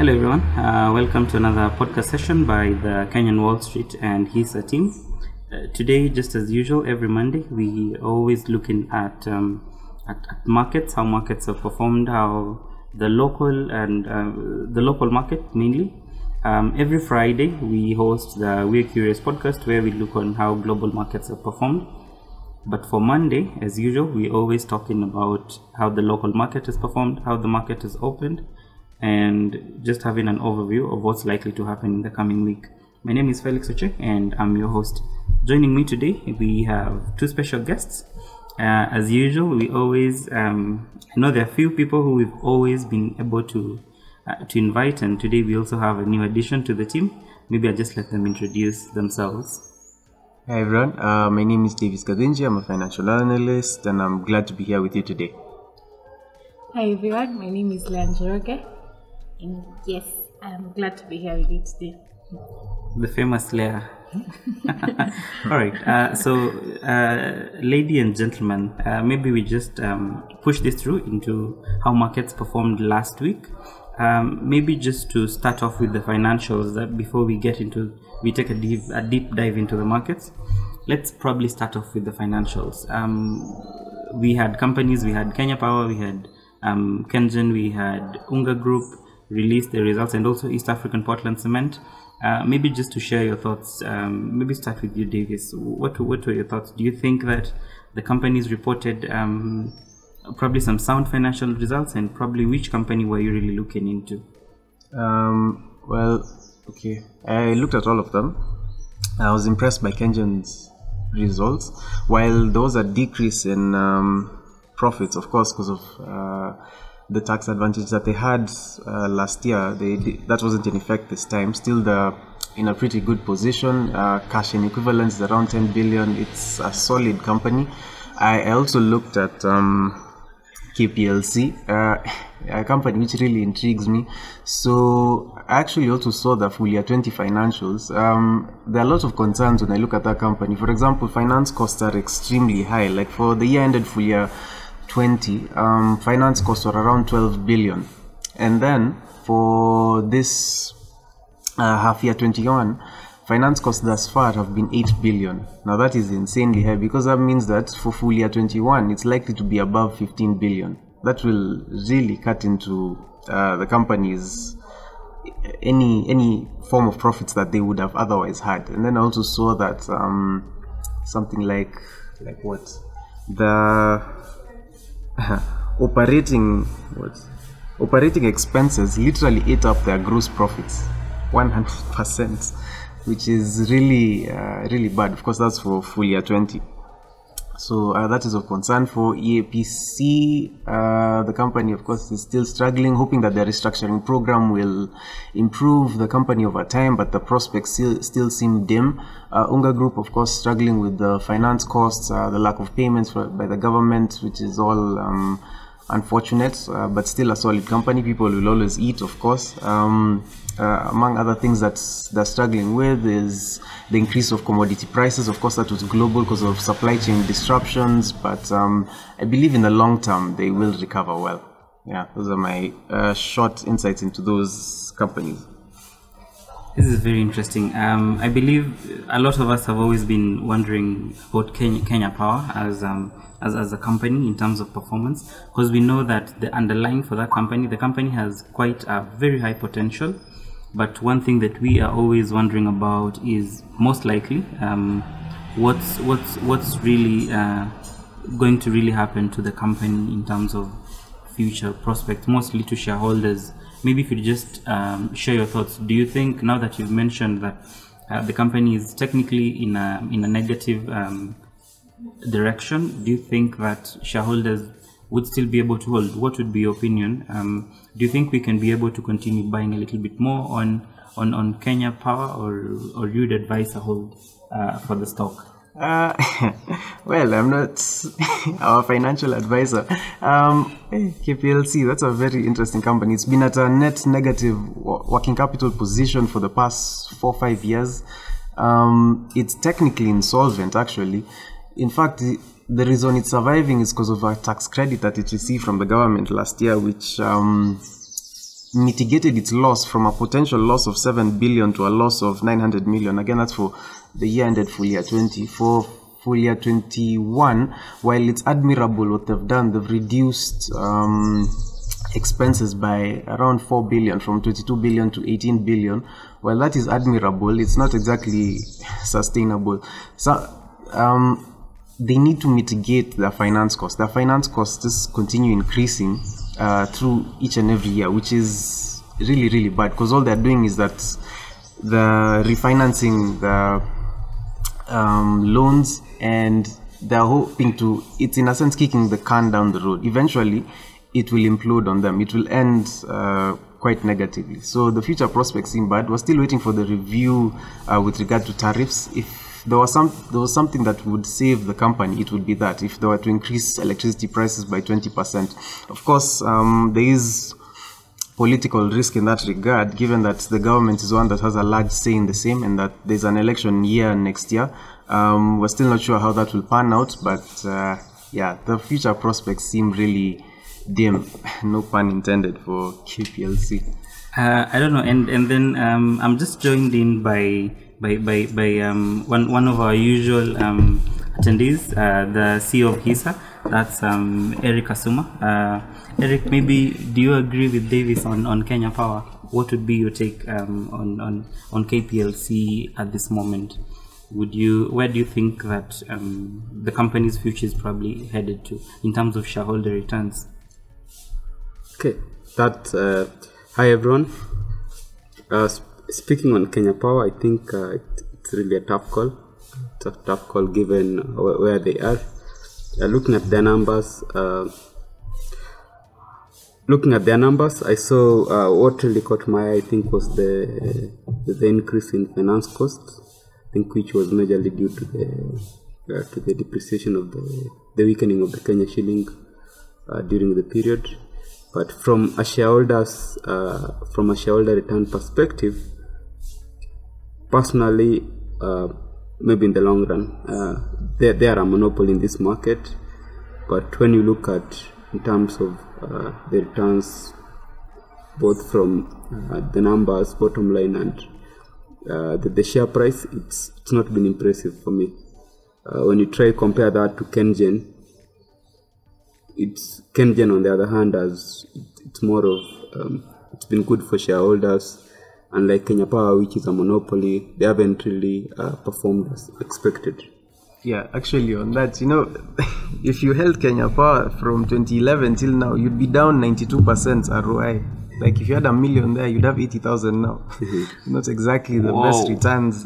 Hello everyone, welcome to another podcast session by the Kenyan Wall Street and HISA team. Today, just as usual, every Monday, we always looking at markets, how markets have performed, how the local and the local market mainly. Every Friday, we host the We're Curious podcast where we look on how global markets have performed. But for Monday, as usual, we always talking about how the local market has performed, how the market has opened, and just having an overview of what's likely to happen in the coming week. My name is Felix Oche and I'm your host. Joining me today, we have two special guests. As usual, we always, I know there are few people who we've always been able to invite, and today we also have a new addition to the team. Maybe I'll just let them introduce themselves. Hi everyone, my name is Davis Kadinji. I'm a financial analyst and I'm glad to be here with you today. Hi everyone, my name is Leanne Njoroge. And yes, I'm glad to be here with you today. The famous Leah. Alright, so ladies and gentlemen, maybe we just push this through into how markets performed last week. Maybe just to start off with the financials, that before we take a deep dive into the markets. Let's probably start off with the financials. We had companies, we had Kenya Power, we had Kengen, we had Unga Group released the results, and also East African Portland Cement. Maybe just to share your thoughts, maybe start with you, Davis. What were your thoughts? Do you think that the companies reported probably some sound financial results, and probably which company were you really looking into? Okay. I looked at all of them. I was impressed by Kengen's results. While there was a decrease in profits, of course, because of the tax advantage that they had last year, that wasn't in effect this time. Still, they're in a pretty good position. Cash and equivalents is around 10 billion. It's a solid company. I also looked at KPLC, a company which really intrigues me. So I actually also saw the full year 20 financials. There are a lot of concerns when I look at that company. For example, finance costs are extremely high. Like for the year ended full year 20, finance costs were around 12 billion. And then for this half year 21, finance costs thus far have been 8 billion. Now that is insanely high, because that means that for full year 21, it's likely to be above 15 billion. That will really cut into the company's any form of profits that they would have otherwise had. And then I also saw that something like what? The operating expenses literally ate up their gross profits 100%, which is really bad. Of course, that's for full year 20. So that is of concern. For EAPC, the company, of course, is still struggling, hoping that their restructuring program will improve the company over time, but the prospects still seem dim. Unga Group, of course, struggling with the finance costs, the lack of payments by the government, which is all unfortunate, but still a solid company. People will always eat, of course. Among other things that they're struggling with is the increase of commodity prices. Of course, that was global because of supply chain disruptions, but I believe in the long term they will recover well. Yeah, those are my short insights into those companies. This is very interesting. I believe a lot of us have always been wondering about Kenya Power as a company in terms of performance, because we know that the underlying for that company, the company has quite a very high potential. But one thing that we are always wondering about is most likely what's really going to really happen to the company in terms of future prospects, mostly to shareholders. Maybe if you just share your thoughts. Do you think, now that you've mentioned that the company is technically in a negative direction, do you think that shareholders would still be able to hold? What would be your opinion? Do you think we can be able to continue buying a little bit more on Kenya Power, or you'd advise a hold for the stock? Well, I'm not our financial advisor. KPLC, that's a very interesting company. It's been at a net negative working capital position for the past 4-5 years. It's technically insolvent, actually. In fact, the reason it's surviving is because of a tax credit that it received from the government last year, which mitigated its loss from a potential loss of 7 billion to a loss of 900 million. Again, that's for the year ended full year 20. For full year 21, while it's admirable what they've done, they've reduced expenses by around 4 billion, from 22 billion to 18 billion. While that is admirable, it's not exactly sustainable. So they need to mitigate their finance costs. Their finance costs just continue increasing through each and every year, which is really, really bad, because all they're doing is that they're refinancing the loans, and they're hoping to, it's in a sense kicking the can down the road. Eventually, it will implode on them. It will end quite negatively. So the future prospects seem bad. We're still waiting for the review with regard to tariffs. If there was something that would save the company, it would be that. If they were to increase electricity prices by 20%. Of course, there is political risk in that regard, given that the government is one that has a large say in the same, and that there's an election year next year. We're still not sure how that will pan out, but the future prospects seem really dim. No pun intended for KPLC. I don't know, and then I'm just joined in by one of our usual attendees, the CEO of HISA. That's Eric Asuma. Eric, maybe do you agree with Davis on Kenya Power? What would be your take on KPLC at this moment? Where do you think that the company's future is probably headed to in terms of shareholder returns? Okay, hi everyone. Speaking on Kenya Power, I think it's really a tough call. It's a tough call given where they are. Looking at their numbers, I saw what really caught my eye, I think, was the increase in finance costs, I think, which was majorly due to the depreciation of the weakening of the Kenya shilling during the period. But from a shareholder return perspective, personally, maybe in the long run, they are a monopoly in this market. But when you look at in terms of the returns, both from the numbers, bottom line, and the share price, it's not been impressive for me. When you try compare that to KenGen, KenGen on the other hand, it's more of it's been good for shareholders. Unlike Kenya Power, which is a monopoly, they haven't really performed as expected. Yeah, actually on that, if you held Kenya Power from 2011 till now, you'd be down 92% ROI. Like if you had $1 million there, you'd have 80,000 now. Not exactly the best returns.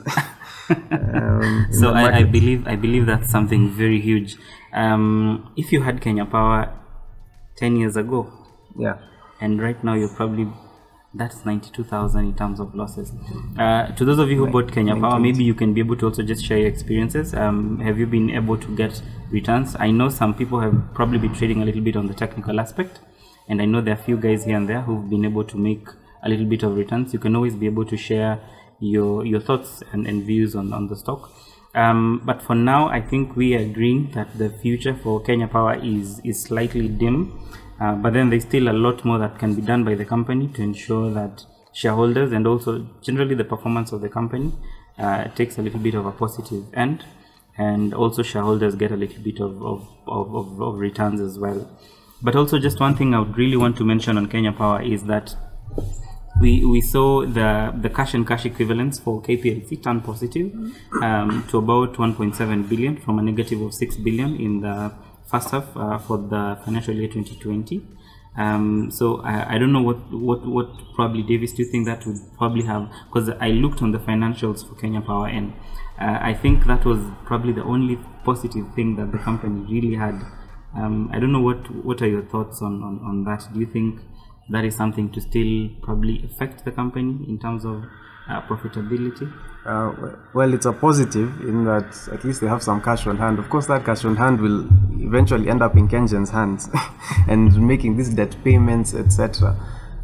So I believe that's something very huge. If you had Kenya Power 10 years ago, and right now you're probably, that's 92,000 in terms of losses. To those of you who bought Kenya Power, maybe you can be able to also just share your experiences. Have you been able to get returns? I know some people have probably been trading a little bit on the technical aspect, and I know there are a few guys here and there who've been able to make a little bit of returns. You can always be able to share your thoughts and views on the stock. But for now, I think we are agreeing that the future for Kenya Power is slightly dim. But then there's still a lot more that can be done by the company to ensure that shareholders and also generally the performance of the company takes a little bit of a positive end, and also shareholders get a little bit of returns as well. But also just one thing I would really want to mention on Kenya Power is that we saw the cash and cash equivalents for KPLC turn positive to about 1.7 billion from a negative of 6 billion in the first half for the financial year 2020. So I don't know what probably, Davis, do you think that would probably have, because I looked on the financials for Kenya Power, and I think that was probably the only positive thing that the company really had. I don't know what are your thoughts on that. Do you think that is something to still probably affect the company in terms of profitability? Well, it's a positive in that at least they have some cash on hand. Of course, that cash on hand will eventually end up in KenGen's hands and making these debt payments, etc.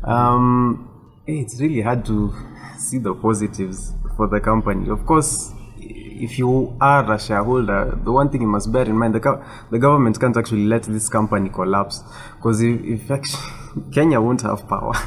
It's really hard to see the positives for the company. Of course, if you are a shareholder, the one thing you must bear in mind, the government can't actually let this company collapse, because if actually Kenya won't have power.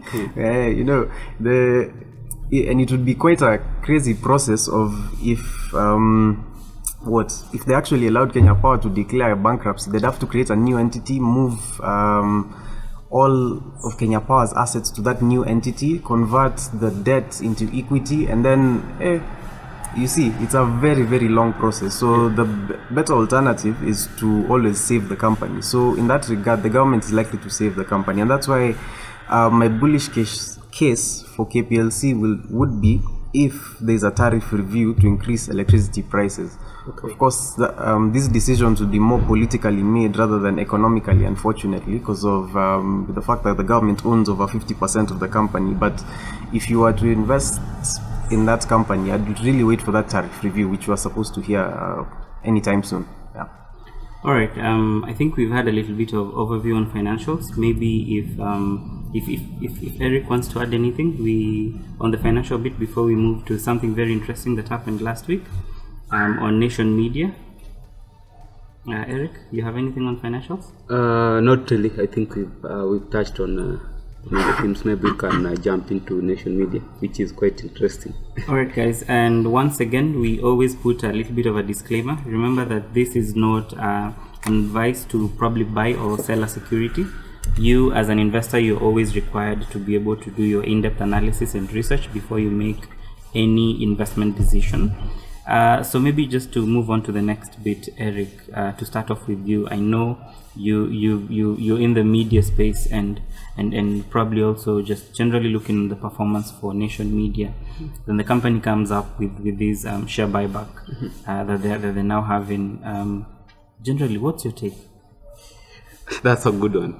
you know, and it would be quite a crazy process of if they actually allowed Kenya Power to declare bankruptcy, they'd have to create a new entity, move all of Kenya Power's assets to that new entity, convert the debt into equity, and then you see, it's a very, very long process. So the better alternative is to always save the company. So in that regard, the government is likely to save the company, and that's why my bullish case for KPLC would be if there's a tariff review to increase electricity prices. Okay. Of course, these decisions would be more politically made rather than economically, unfortunately, because of the fact that the government owns over 50% of the company. But if you were to invest in that company, I'd really wait for that tariff review, which we're supposed to hear anytime soon. Yeah. All right. I think we've had a little bit of overview on financials. Maybe if Eric wants to add anything, on the financial bit before we move to something very interesting that happened last week on Nation Media. Eric, you have anything on financials? Not really. I think we've touched on the themes. Maybe we can jump into Nation Media, which is quite interesting. All right, guys. And once again, we always put a little bit of a disclaimer. Remember that this is not an advice to probably buy or sell a security. You, as an investor, you're always required to be able to do your in-depth analysis and research before you make any investment decision. So maybe just to move on to the next bit, Eric, to start off with you. I know you're in the media space and probably also just generally looking at the performance for Nation Media. Then the company comes up with this share buyback that they're now having. Generally, what's your take? That's a good one.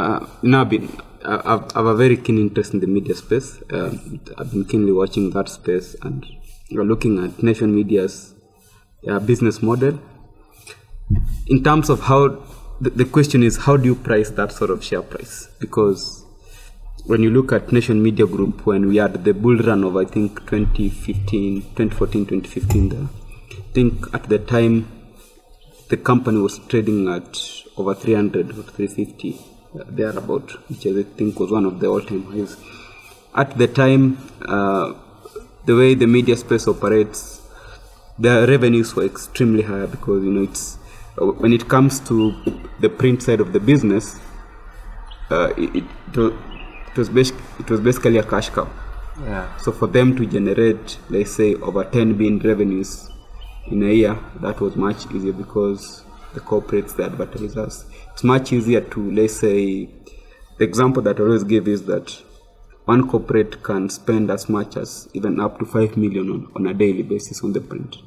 I have a very keen interest in the media space. I've been keenly watching that space, and we're looking at Nation Media's business model. In terms of how, the question is, how do you price that sort of share price? Because when you look at Nation Media Group, when we had the bull run of, I think, 2014, 2015 there, I think at the time, the company was trading at over 300 or 350 thereabout, which I think was one of the all-time highs. At the time, the way the media space operates, the revenues were extremely high because it's when it comes to the print side of the business, it was basically a cash cow. Yeah. So for them to generate, let's say, over 10 billion revenues in a year, that was much easier because the corporates, the advertisers, it's much easier to, let's say, the example that I always give is that one corporate can spend as much as even up to 5 million on a daily basis on the print.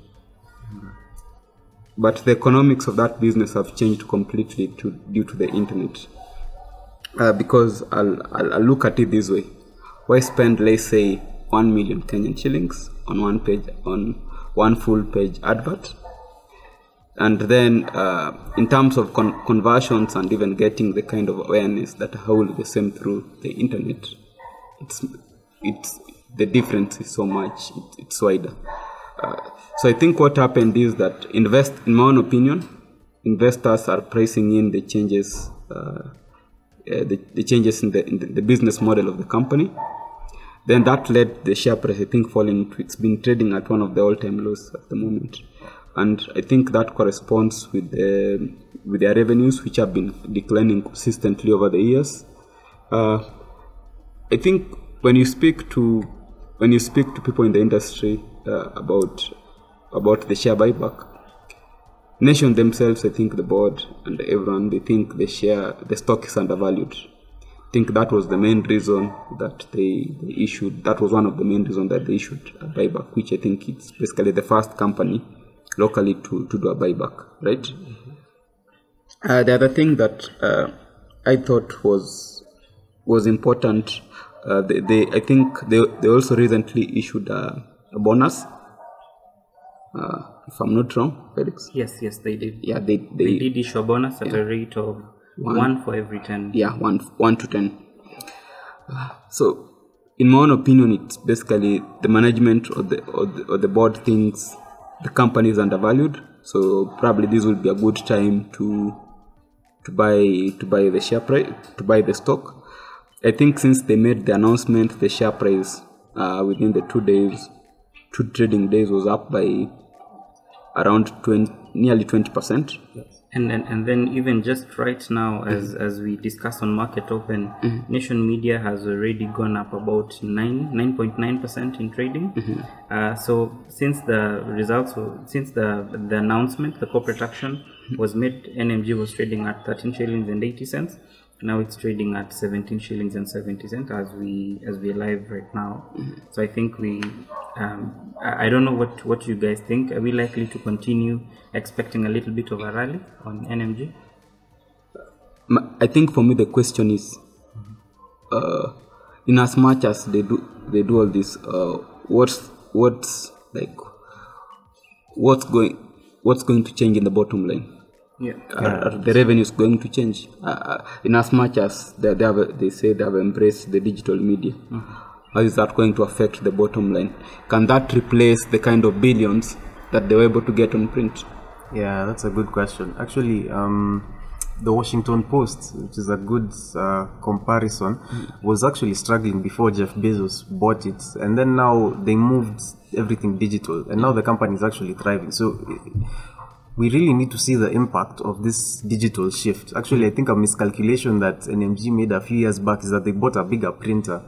But the economics of that business have changed completely due to the internet. Because I'll look at it this way. Why spend, let's say, 1 million Kenyan shillings on one page, on one full page advert? And then in terms of conversions and even getting the kind of awareness that hold the same through the internet, it's the difference is so much, it's wider. So I think what happened is that in my own opinion, investors are pricing in the changes, the changes in the business model of the company. Then that led the share price, I think, falling. It's been trading at one of the all-time lows at the moment, and I think that corresponds with their revenues, which have been declining consistently over the years. I think when you speak to people in the industry about the share buyback, Nation themselves, I think the board and everyone, they think the stock is undervalued. I think that was the main reason that they issued. That was one of the main reasons that they issued a buyback, which I think it's basically the first company locally to do a buyback, right? The other thing that I thought was important, I think they also recently issued a bonus. If I'm not wrong, Felix. Yes, they did. Yeah, they did issue a bonus at a rate of one for every 10. Yeah, 1 to 10. So, in my own opinion, it's basically the management or the board thinks the company is undervalued. So probably this will be a good time to buy the share price, to buy the stock. I think since they made the announcement, the share price within the 2 trading days was up by around nearly 20%. Yes. And then even just right now, as we discuss on Market Open, Nation Media has already gone up about 9.9% in trading. So since the results, since the announcement, the corporate action was made, NMG was trading at 13 shillings and 80 cents. Now it's trading at 17 shillings and 70 cents as we are live right now. So I think I don't know what you guys think. Are we likely to continue expecting a little bit of a rally on NMG? I think for me the question is, in as much as they do all this, what's going to change in the bottom line? Are the revenues going to change? In as much as they say they have embraced the digital media, how is that going to affect the bottom line? Can that replace the kind of billions that they were able to get on print? Yeah, that's a good question. Actually, the Washington Post, which is a good comparison, was actually struggling before Jeff Bezos bought it, and then now they moved everything digital, and now the company is actually thriving. So we really need to see the impact of this digital shift. Actually, I think a miscalculation that NMG made a few years back is that they bought a bigger printer.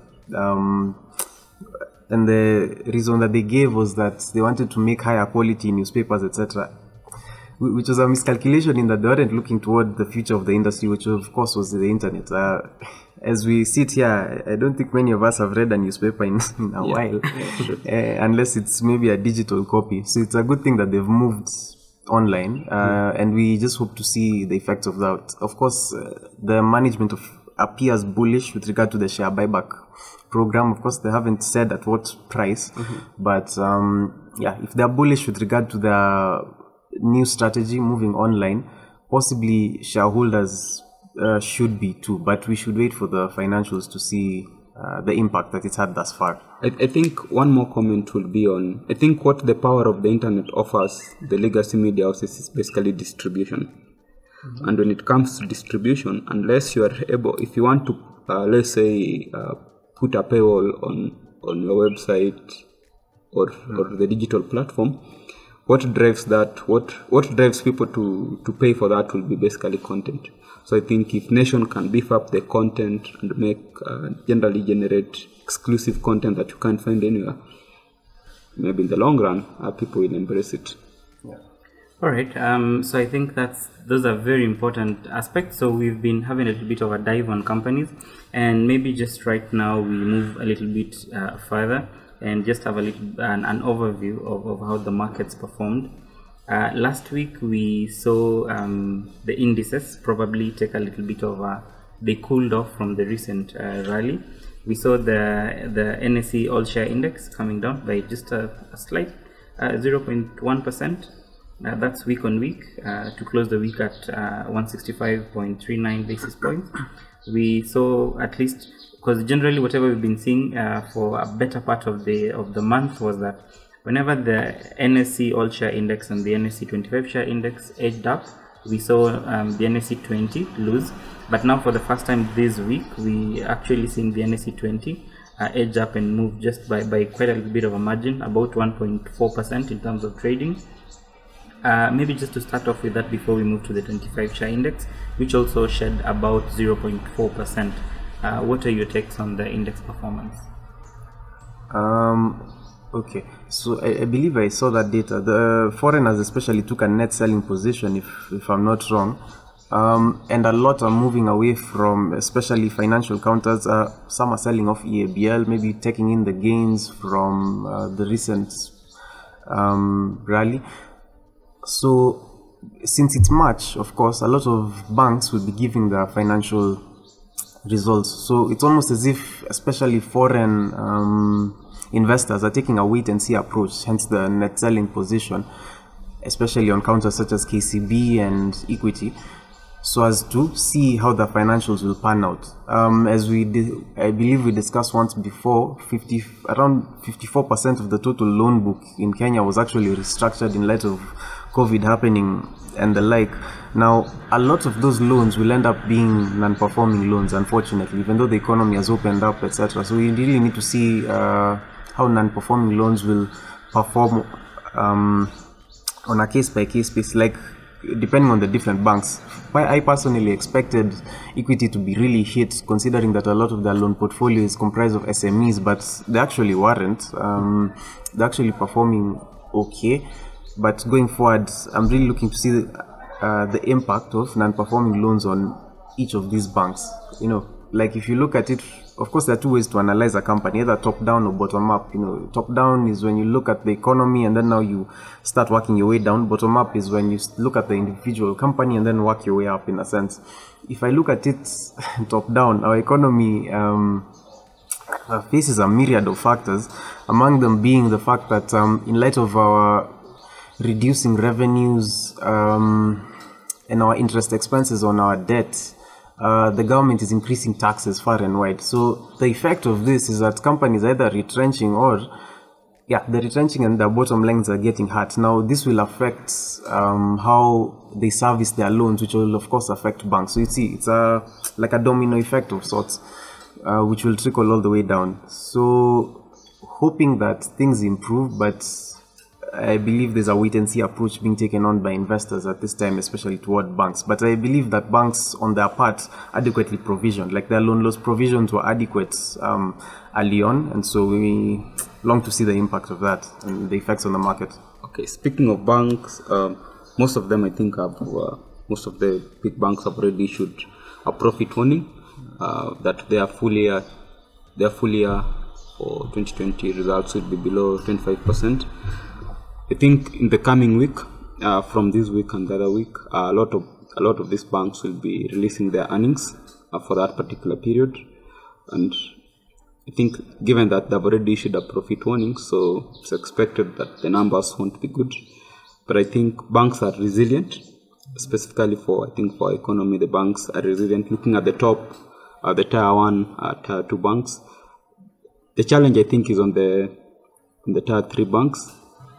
And the reason that they gave was that they wanted to make higher quality newspapers, etc., which was a miscalculation in that they weren't looking toward the future of the industry, which of course was the internet. As we sit here, I don't think many of us have read a newspaper in a while, unless it's maybe a digital copy. So it's a good thing that they've moved online, and we just hope to see the effects of that. Of course, the management appears bullish with regard to the share buyback program. Of course, they haven't said at what price, but if they're bullish with regard to the new strategy moving online, possibly shareholders should be too, but we should wait for the financials to see the impact that it's had thus far. I think one more comment will be on, I think what the power of the internet offers the legacy media houses is basically distribution. And when it comes to distribution, unless you are able, if you want to, let's say, put a paywall on your website or the digital platform, what drives that? What drives people to pay for that will be basically content. So I think if Nation can beef up the content and make generally generate exclusive content that you can't find anywhere, maybe in the long run, people will embrace it. Yeah. All right. So I think those are very important aspects. So we've been having a little bit of a dive on companies, and maybe just right now we move a little bit further and just have an overview of how the markets performed. Last week we saw the indices probably take a little bit of they cooled off from the recent rally. We saw the NSE All Share Index coming down by just a slight 0.1%. That's week on week to close the week at 165.39 basis points. We saw, at least, because generally whatever we've been seeing for a better part of the month was that whenever the NSE All Share Index and the NSE 25 Share Index edged up, we saw the NSE 20 lose. But now for the first time this week, we actually seen the NSE 20 edge up and move just by quite a little bit of a margin, about 1.4% in terms of trading. Maybe just to start off with that before we move to the 25 Share Index, which also shed about 0.4%. What are your takes on the index performance? Okay, so I believe I saw that data. The foreigners especially took a net selling position, if I'm not wrong, and a lot are moving away from, especially financial counters. Some are selling off EABL, maybe taking in the gains from the recent rally. So since it's March, of course, a lot of banks will be giving their financial results. So it's almost as if, especially foreign investors are taking a wait-and-see approach, hence the net selling position, especially on counters such as KCB and Equity. so as to see how the financials will pan out. As I believe we discussed once before, around 54% of the total loan book in Kenya was actually restructured in light of COVID happening and the like. Now, a lot of those loans will end up being non-performing loans, unfortunately, even though the economy has opened up, etc. So we really need to see how non-performing loans will perform on a case-by-case basis, like depending on the different banks. I personally expected Equity to be really hit, considering that a lot of their loan portfolio is comprised of SMEs, but they actually weren't. They're actually performing okay. But going forward, I'm really looking to see the impact of non-performing loans on each of these banks. You know, like if you look at it, of course, there are two ways to analyze a company, either top-down or bottom-up. You know, top-down is when you look at the economy and then now you start working your way down. Bottom-up is when you look at the individual company and then work your way up, in a sense. If I look at it top-down, our economy faces a myriad of factors, among them being the fact that in light of our reducing revenues and our interest expenses on our debt, the government is increasing taxes far and wide. So the effect of this is that companies are either retrenching they're retrenching and their bottom lines are getting hurt. Now, this will affect how they service their loans, which will of course affect banks. So you see, it's like a domino effect of sorts, which will trickle all the way down. So hoping that things improve, but I believe there's a wait-and-see approach being taken on by investors at this time, especially toward banks. But I believe that banks, on their part, adequately provisioned. Like their loan loss provisions were adequate early on, and so we long to see the impact of that and the effects on the market. Okay, speaking of banks, most of them, I think, most of the big banks have already issued a profit warning that their full year for 2020 results will be below 25%. I think in the coming week, from this week and the other week, a lot of these banks will be releasing their earnings for that particular period, and I think given that they've already issued a profit warning, so it's expected that the numbers won't be good. But I think banks are resilient, specifically for our economy. The banks are resilient. Looking at the top, the tier 1, tier 2 banks, the challenge I think is on the tier 3 banks.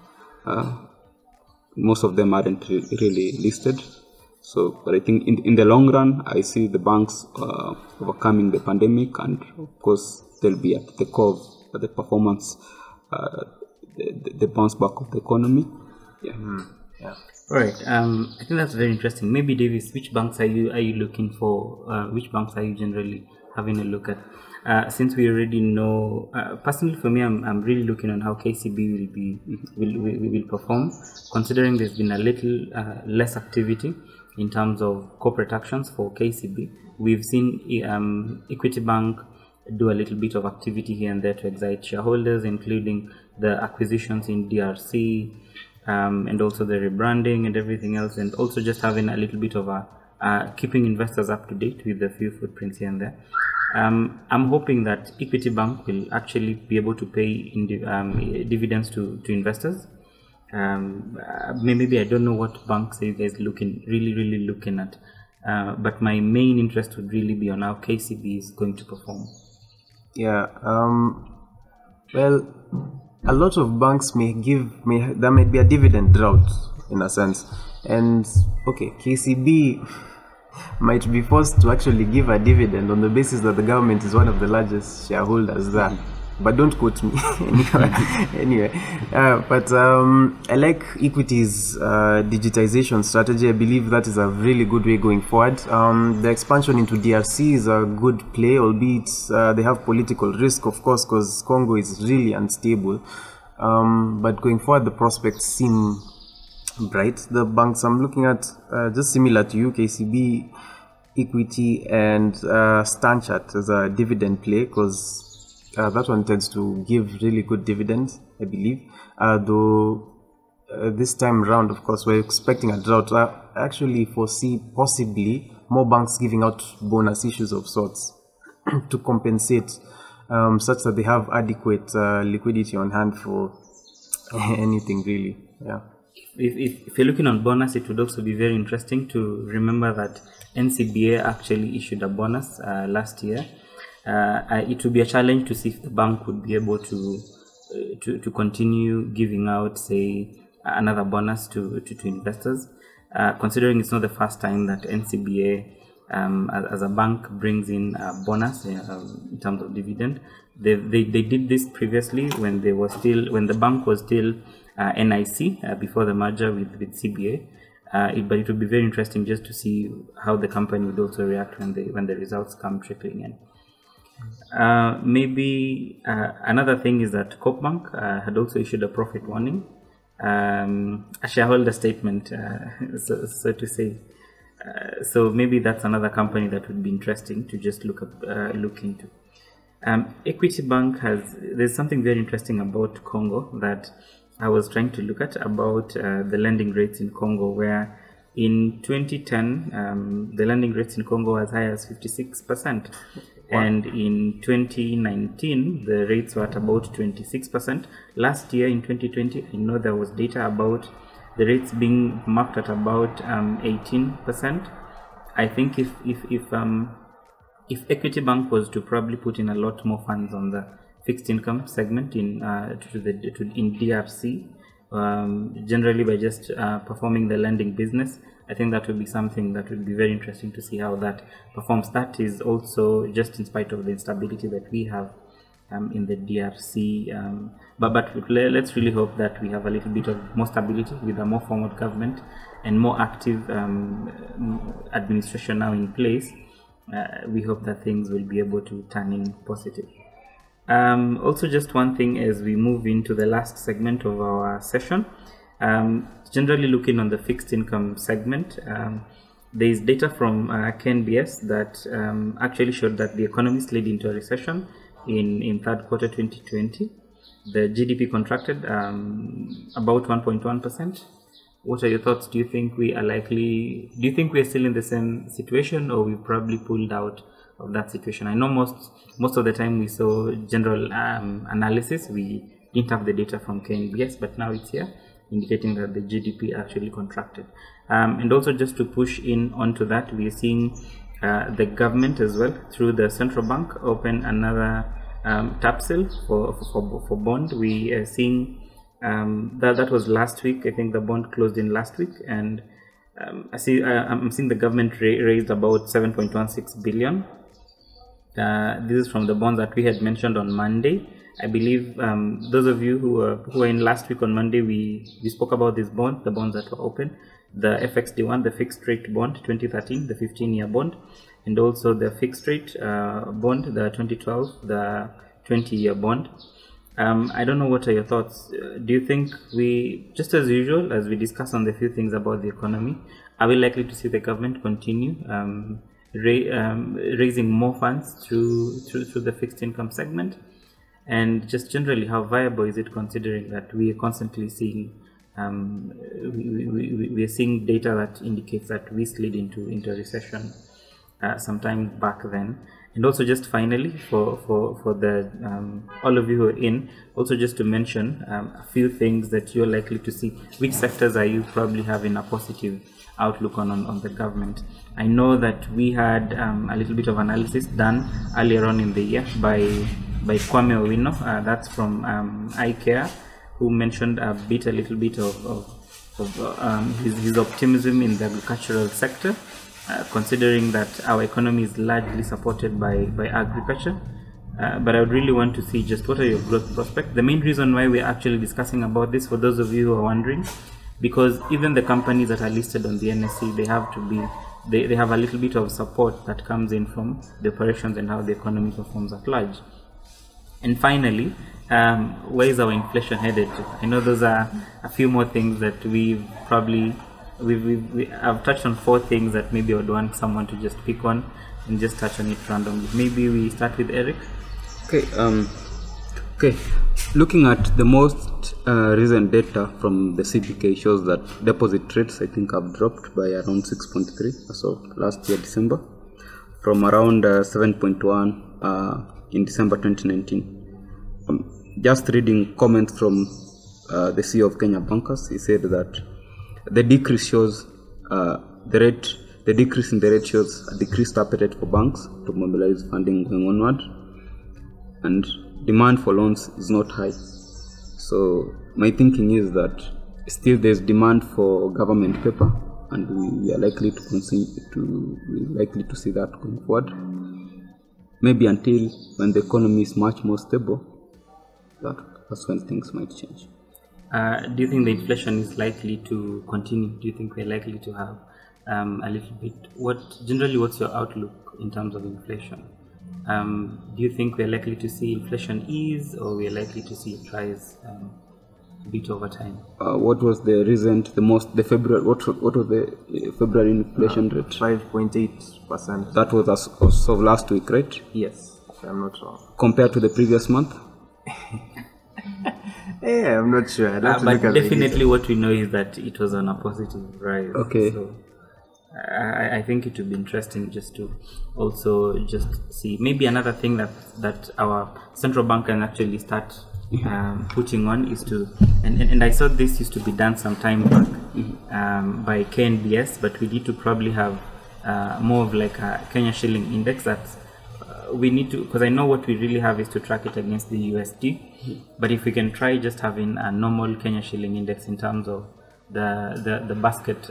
Most of them aren't really listed. So, but I think in the long run, I see the banks overcoming the pandemic, and of course they'll be at the core of the performance, the bounce back of the economy. Yeah. Yeah. All right. I think that's very interesting. Maybe Davis, which banks are you looking for? Which banks are you generally having a look at? Since we already know, personally for me, I'm really looking on how KCB will perform, considering there's been a little less activity in terms of corporate actions for KCB. We've seen Equity Bank do a little bit of activity here and there to excite shareholders, including the acquisitions in DRC, and also the rebranding and everything else, and also just having a little bit of keeping investors up to date with a few footprints here and there. I'm hoping that Equity Bank will actually be able to pay dividends to investors. Maybe I don't know what banks are you guys really looking at, but my main interest would really be on how KCB is going to perform. Yeah. Well, a lot of banks there might be a dividend drought in a sense, and okay, KCB might be forced to actually give a dividend on the basis that the government is one of the largest shareholders there. But don't quote me anyway. But I like Equity's digitization strategy. I believe that is a really good way going forward. The expansion into DRC is a good play, albeit they have political risk, of course, because Congo is really unstable. But going forward, the prospects seem bright. The banks I'm looking at, just similar to you, KCB, Equity, and Stanchart as a dividend play, because that one tends to give really good dividends, I believe. Though this time around, of course, we're expecting a drought. I actually foresee possibly more banks giving out bonus issues of sorts to compensate, such that they have adequate liquidity on hand for anything really. Yeah. if you're looking on bonus, it would also be very interesting to remember that NCBA actually issued a bonus last year. It would be a challenge to see if the bank would be able to continue giving out, say, another bonus to investors, considering it's not the first time that NCBA as a bank brings in a bonus in terms of dividend. They did this previously when the bank was still NIC before the merger with CBA. But it would be very interesting just to see how the company would also react when the results come trickling in. Maybe another thing is that Coop Bank had also issued a profit warning, a shareholder statement, so to say. So maybe that's another company that would be interesting to just look into. Equity Bank there's something very interesting about Congo that I was trying to look at about the lending rates in Congo, where in 2010 the lending rates in Congo were as high as 56%. Wow. And in 2019 the rates were at about 26%. Last year in 2020, I know there was data about the rates being marked at about 18%. I think if Equity Bank was to probably put in a lot more funds on the fixed income segment in DRC, generally by just performing the lending business, I think that would be something that would be very interesting to see how that performs. That is also just in spite of the instability that we have in the DRC. But let's really hope that we have a little bit of more stability with a more formal government and more active administration now in place. We hope that things will be able to turn in positive. Also, just one thing as we move into the last segment of our session, generally looking on the fixed income segment, there is data from KNBS that actually showed that the economy slid into a recession in third quarter 2020. The GDP contracted about 1.1%. What are your thoughts? Do you think we are still in the same situation, or we probably pulled out of that situation? I know most of the time we saw general analysis. We didn't have the data from KNBS, but now it's here, indicating that the GDP actually contracted. And also, just to push in onto that, we are seeing the government as well, through the central bank, open another tap sale for bond. We are seeing that was last week. I think the bond closed in last week, and I'm seeing the government raised about 7.16 billion. This is from the bonds that we had mentioned on Monday. I believe those of you who were in last week on Monday, we spoke about this bond, the bonds that were open, the FXD1, the fixed rate bond 2013, the 15-year bond, and also the fixed rate bond, the 2012, the 20-year bond. I don't know, what are your thoughts? Do you think we, just as usual, as we discuss on the few things about the economy, are we likely to see the government continue raising more funds through the fixed income segment? And just generally, how viable is it, considering that we are constantly seeing we are seeing data that indicates that we slid into a recession sometime back then? And also, just finally, for the all of you who are in, also just to mention a few things that you're likely to see. Which sectors are you probably having a positive outlook on the government? I know that we had a little bit of analysis done earlier on in the year by Kwame Owino, that's from iCare, who mentioned a little bit of his optimism in the agricultural sector, considering that our economy is largely supported by agriculture. But I would really want to see just what are your growth prospects. The main reason why we're actually discussing about this, for those of you who are wondering, because even the companies that are listed on the NSE, they have a little bit of support that comes in from the operations and how the economy performs at large. And finally, where is our inflation headed to? I know those are a few more things that we have touched on, 4 things that maybe I would want someone to just pick on and just touch on it randomly. Maybe we start with Eric. Okay. Looking at the most recent data from the CBK shows that deposit rates, I think, have dropped by around 6.3 as of last year, December, from around 7.1 in December 2019. Just reading comments from the CEO of Kenya Bankers. He said that the decrease shows the decrease in the rate shows a decreased appetite for banks to mobilize funding going onward, and demand for loans is not high. So my thinking is that still there's demand for government paper, and we are likely to see that going forward. Maybe until when the economy is much more stable, that's when things might change. Do you think the inflation is likely to continue? Do you think we're likely to have a little bit? What's your outlook in terms of inflation? Do you think we're likely to see inflation ease, or we're likely to see it rise a bit over time? What was the recent, February? What was the February inflation rate? 5.8%. That was as of last week, right? Yes, if I'm not wrong. Compared to the previous month? Yeah, I'm not sure. But definitely what we know is that it was on a positive rise. Okay. So I think it would be interesting just to also just see see another thing that our central bank can actually start putting on is to, and I saw this used to be done some time back by KNBS, but we need to probably have more of like a Kenya shilling index that we need to, because I know what we really have is to track it against the USD, but if we can try just having a normal Kenya shilling index in terms of the basket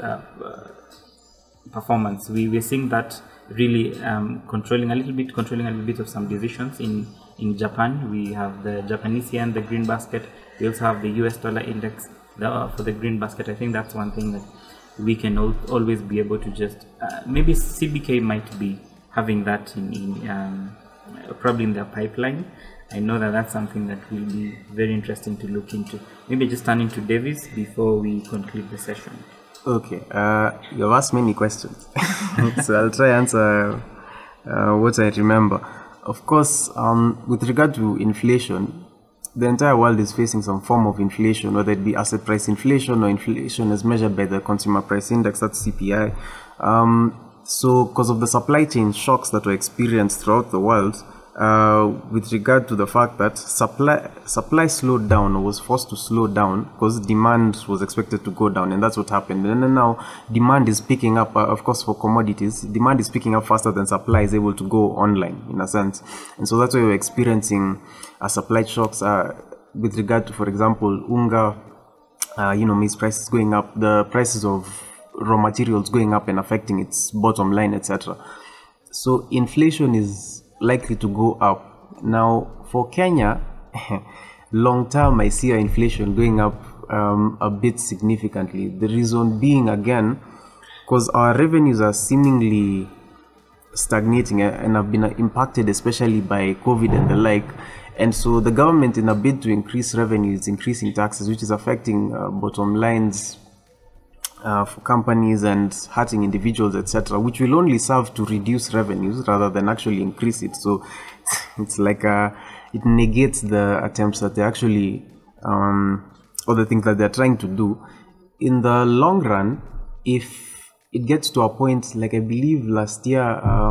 performance, we're seeing that really controlling a little bit of some decisions. In Japan, we have the Japanese yen, the green basket. We also have the US dollar index for the green basket. I think that's one thing that we can always be able to just maybe CBK might be having that in probably in their pipeline. I know that's something that will be very interesting to look into. Maybe just turn into Davis before we conclude the session. Okay, you've asked many questions, so I'll try answer what I remember. Of course, with regard to inflation, the entire world is facing some form of inflation, whether it be asset price inflation or inflation as measured by the consumer price index, that's CPI. So because of the supply chain shocks that were experienced throughout the world, with regard to the fact that supply slowed down or was forced to slow down because demand was expected to go down, and that's what happened. And then now demand is picking up, of course, for commodities, demand is picking up faster than supply is able to go online, in a sense. And so that's why we're experiencing supply shocks with regard to, for example, unga, maize prices going up, the prices of raw materials going up and affecting its bottom line, etc. So inflation is likely to go up. Now, for Kenya, long term, I see our inflation going up a bit significantly. The reason being, again, because our revenues are seemingly stagnating and have been impacted, especially by COVID and the like. And so the government, in a bid to increase revenue, is increasing taxes, which is affecting bottom lines for companies and hurting individuals, etc., which will only serve to reduce revenues rather than actually increase it. So it's like it negates the attempts that they actually or the things that they're trying to do. In the long run, if it gets to a point like I believe last year,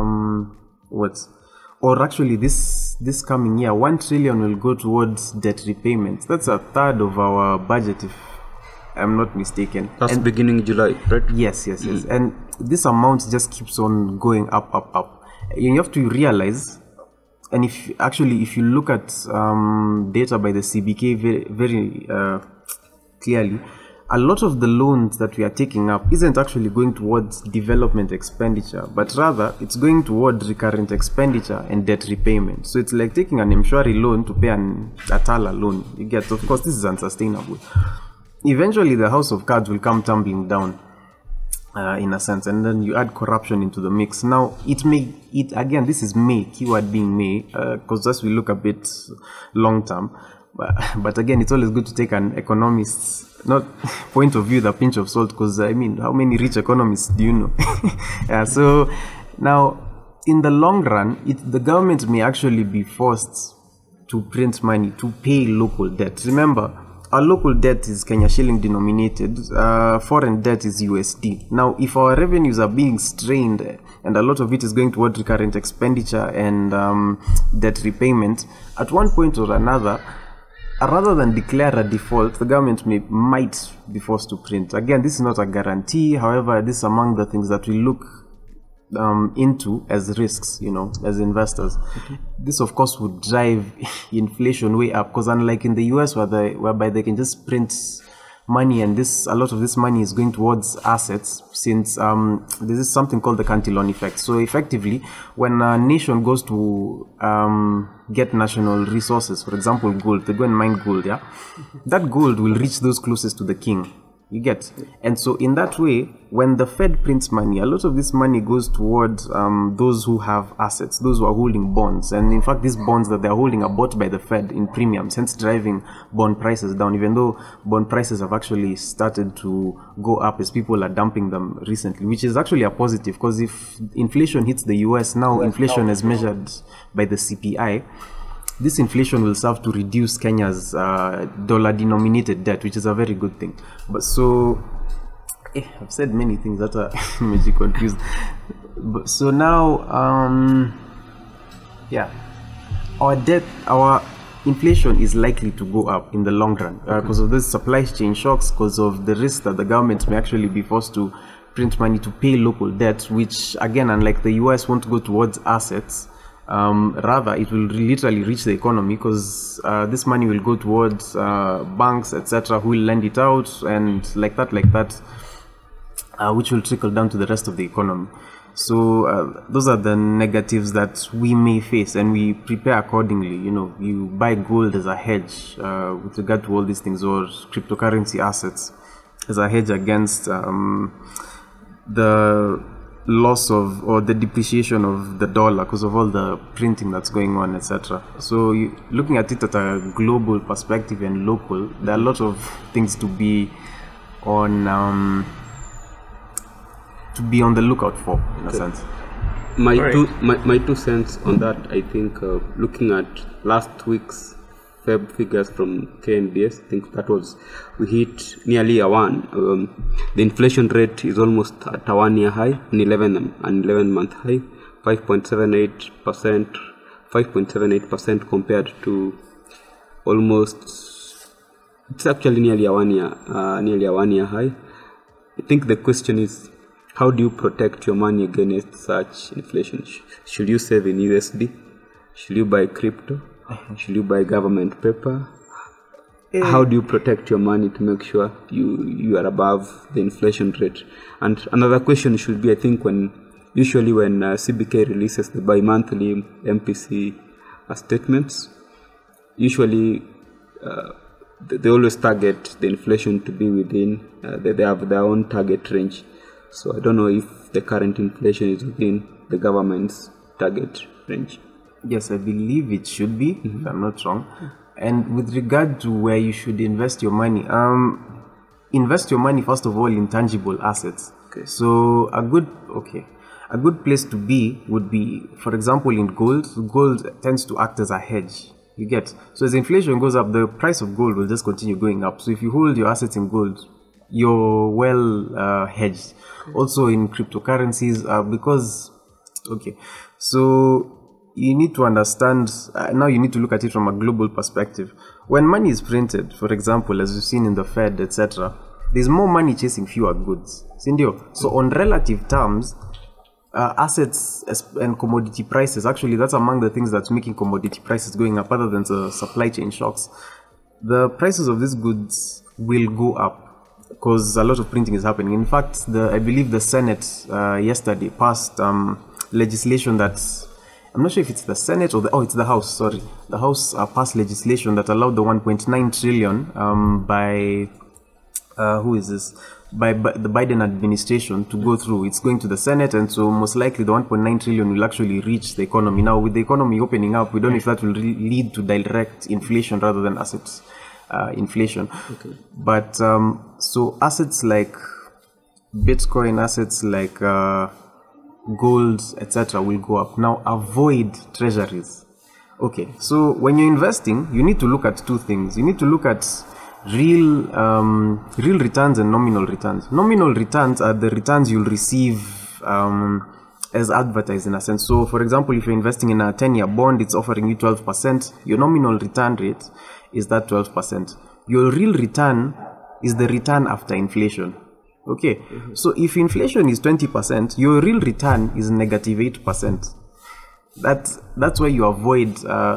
or actually this coming year, 1 trillion will go towards debt repayments. That's a third of our budget, if I'm not mistaken. That's beginning July, right? Yes. And this amount just keeps on going up. You have to realize, and if you look at data by the CBK very clearly, a lot of the loans that we are taking up isn't actually going towards development expenditure, but rather it's going towards recurrent expenditure and debt repayment. So it's like taking an M-Shwari loan to pay a Tala loan. You get, of course, this is unsustainable. Eventually, the house of cards will come tumbling down, in a sense, and then you add corruption into the mix. Now, again, this is may, keyword being may, because as we look a bit long term, but again, it's always good to take an economist's point of view with a pinch of salt, because I mean, how many rich economists do you know? Yeah, so now, in the long run, the government may actually be forced to print money to pay local debt. Remember, our local debt is Kenya shilling denominated, foreign debt is USD. Now, if our revenues are being strained and a lot of it is going towards recurrent expenditure and debt repayment, at one point or another, rather than declare a default, the government might be forced to print. Again, this is not a guarantee. However, this is among the things that we look into as risks, as investors. This, of course, would drive inflation way up, because unlike in the US, whereby they can just print money, and a lot of this money is going towards assets, since this is something called the Cantillon effect. So effectively, when a nation goes to get national resources, for example gold, they go and mine gold, that gold will reach those closest to the king. You get? And so in that way, when the Fed prints money, a lot of this money goes towards those who have assets, those who are holding bonds. And in fact, these bonds that they're holding are bought by the Fed in premiums, hence driving bond prices down, even though bond prices have actually started to go up as people are dumping them recently, which is actually a positive, because if inflation hits the US now, inflation is measured by the CPI. This inflation will serve to reduce Kenya's dollar-denominated debt, which is a very good thing. But so, I've said many things that are made you confused. But so now, our inflation is likely to go up in the long run because of these supply chain shocks, because of the risk that the government may actually be forced to print money to pay local debt, which again, unlike the US, won't go towards assets. Rather, it will literally reach the economy, because this money will go towards banks, etc., who will lend it out, and like that, which will trickle down to the rest of the economy. So those are the negatives that we may face, and we prepare accordingly. You buy gold as a hedge with regard to all these things, or cryptocurrency assets as a hedge against the loss of, or the depreciation of the dollar because of all the printing that's going on, etc. So looking at it at a global perspective and local, there are a lot of things to be on the lookout for, in a sense. My 2 cents on that, I think, looking at last week's Feb figures from KNBS, I think we hit nearly a 1. The inflation rate is almost at a 1 year high, an 11-month high, 5.78% compared to almost, it's actually nearly a 1 year high. I think the question is, how do you protect your money against such inflation? Should you save in USD? Should you buy crypto? Should you buy government paper? How do you protect your money to make sure you are above the inflation rate? And another question should be, I think, usually when CBK releases the bi-monthly MPC statements, usually they always target the inflation to be within, they have their own target range. So I don't know if the current inflation is within the government's target range. Yes, I believe it should be, if I'm not wrong. And with regard to where you should invest your money, invest your money first of all in tangible assets. Okay. So a good place to be would be, for example, in gold. Gold tends to act as a hedge. You get? So as inflation goes up, the price of gold will just continue going up. So if you hold your assets in gold, you're well hedged. Also in cryptocurrencies, so you need to understand, now you need to look at it from a global perspective. When money is printed, for example, as you've seen in the Fed, etc., there's more money chasing fewer goods. So on relative terms, assets and commodity prices, actually that's among the things that's making commodity prices going up, other than the supply chain shocks. The prices of these goods will go up because a lot of printing is happening. In fact, I believe the Senate yesterday passed legislation that, I'm not sure if it's the Senate or it's the House, sorry. The House passed legislation that allowed the 1.9 trillion by the Biden administration to go through. It's going to the Senate, and so most likely the 1.9 trillion will actually reach the economy. Now, with the economy opening up, we don't know if that will lead to direct inflation rather than assets inflation. Okay. But so assets like Bitcoin, assets like gold, etc., will go up. Now, avoid treasuries. Okay, so when you're investing, you need to look at two things. You need to look at real returns and nominal returns. Nominal returns are the returns you'll receive as advertised, in a sense. So, for example, if you're investing in a 10-year bond, it's offering you 12%. Your nominal return rate is that 12%. Your real return is the return after inflation. Okay, so if inflation is 20%, your real return is negative 8%. That's why you avoid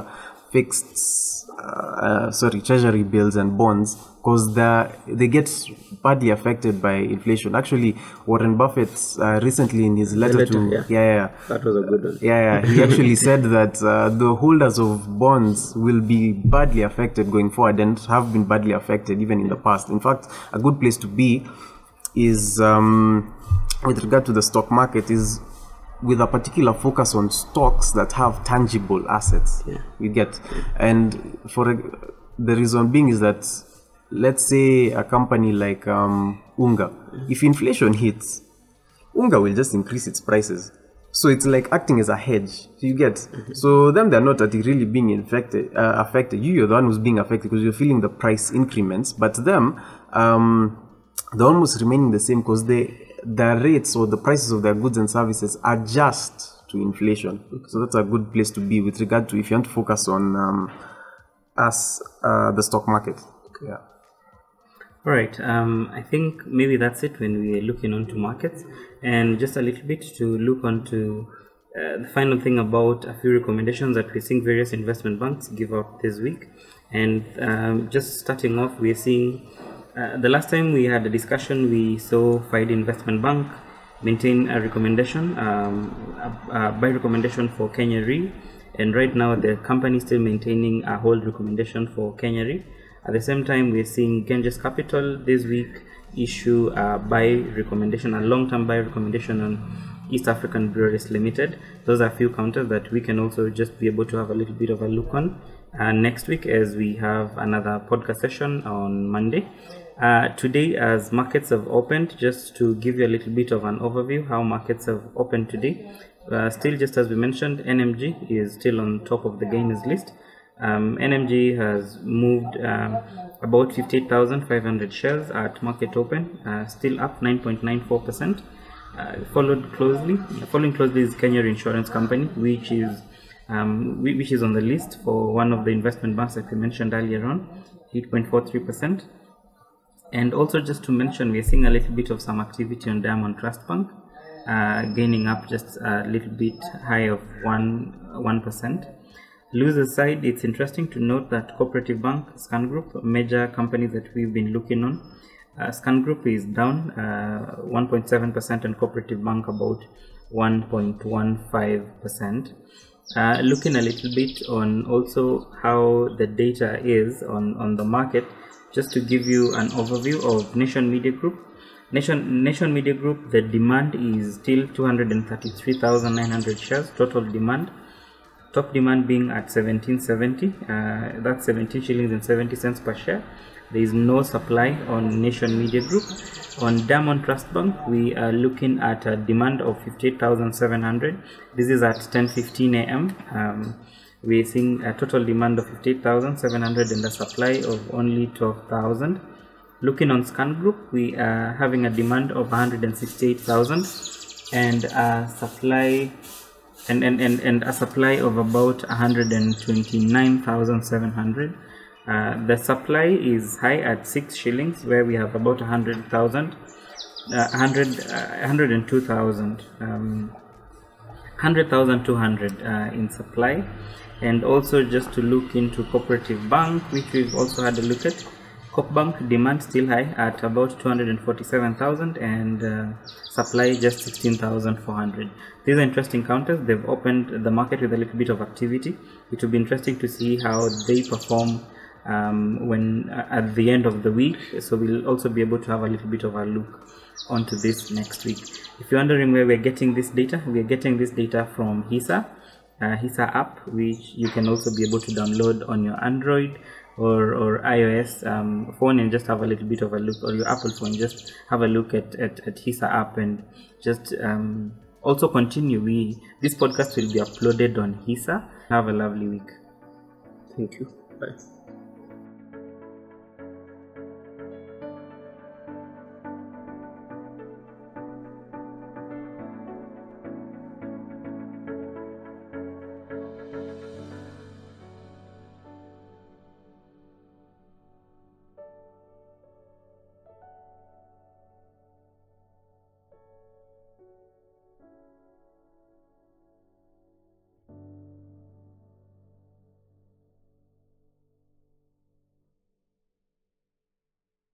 treasury bills and bonds, because they get badly affected by inflation. Actually, Warren Buffett recently in his letter that was a good one. he actually said that the holders of bonds will be badly affected going forward, and have been badly affected even in the past. In fact, a good place to be is with regard to the stock market is with a particular focus on stocks that have tangible assets. You get, and the reason being is that, let's say a company like Unga, if inflation hits, Unga will just increase its prices. So it's like acting as a hedge. You get, so them, they're not really being affected. You're the one who's being affected because you're feeling the price increments, but them, they're almost remaining the same because the rates or the prices of their goods and services adjust to inflation. So that's a good place to be with regard to if you want to focus on the stock market. Yeah. All right. I think maybe that's it when we are looking onto markets, and just a little bit to look onto the final thing about a few recommendations that we're seeing various investment banks give out this week. And just starting off, we're seeing the last time we had a discussion, we saw FIDE Investment Bank maintain a recommendation, a buy recommendation for Kenya Re, and right now the company is still maintaining a hold recommendation for Kenya Re. At the same time, we're seeing Ganges Capital this week issue a buy recommendation, a long-term buy recommendation on East African Breweries Limited. Those are a few counters that we can also just be able to have a little bit of a look on next week, as we have another podcast session on Monday. Today, as markets have opened, just to give you a little bit of an overview how markets have opened today. Still, just as we mentioned, NMG is still on top of the gainers list. NMG has moved about 58,500 shares at market open, still up 9.94%. Following closely is Kenya Insurance Company, which is on the list for one of the investment banks that we mentioned earlier on, 8.43%. And also, just to mention, we are seeing a little bit of some activity on Diamond Trust Bank, gaining up just a little bit high of 1%. Loser side, it's interesting to note that Cooperative Bank, Scan Group, major companies that we've been looking on, Scan Group is down 1.7%, and Cooperative Bank about 1.15%. Looking a little bit on also how the data is on the market, just to give you an overview of Nation Media Group. Nation Media Group, the demand is still 233,900 shares, total demand. Top demand being at 1770, that's 17 shillings and 70 cents per share. There is no supply on Nation Media Group. On Diamond Trust Bank, we are looking at a demand of 58,700. This is at 10:15 a.m. We're seeing a total demand of 58,700 and a supply of only 12,000. Looking on Scan Group, we are having a demand of 168,000 and a supply and a supply of about 129,700. The supply is high at 6 shillings, where we have about 102,000 100,200 in supply. And also, just to look into Cooperative Bank, which we've also had a look at, Coop Bank demand still high at about 247,000 and supply just 16,400. These are interesting counters. They've opened the market with a little bit of activity. It will be interesting to see how they perform when at the end of the week. So we'll also be able to have a little bit of a look onto this next week. If you're wondering where we're getting this data, we're getting this data from HISA app, which you can also be able to download on your Android or iOS phone and just have a little bit of a look, or your Apple phone, just have a look at HISA app and just also continue. This podcast will be uploaded on HISA. Have a lovely week. Thank you. Bye.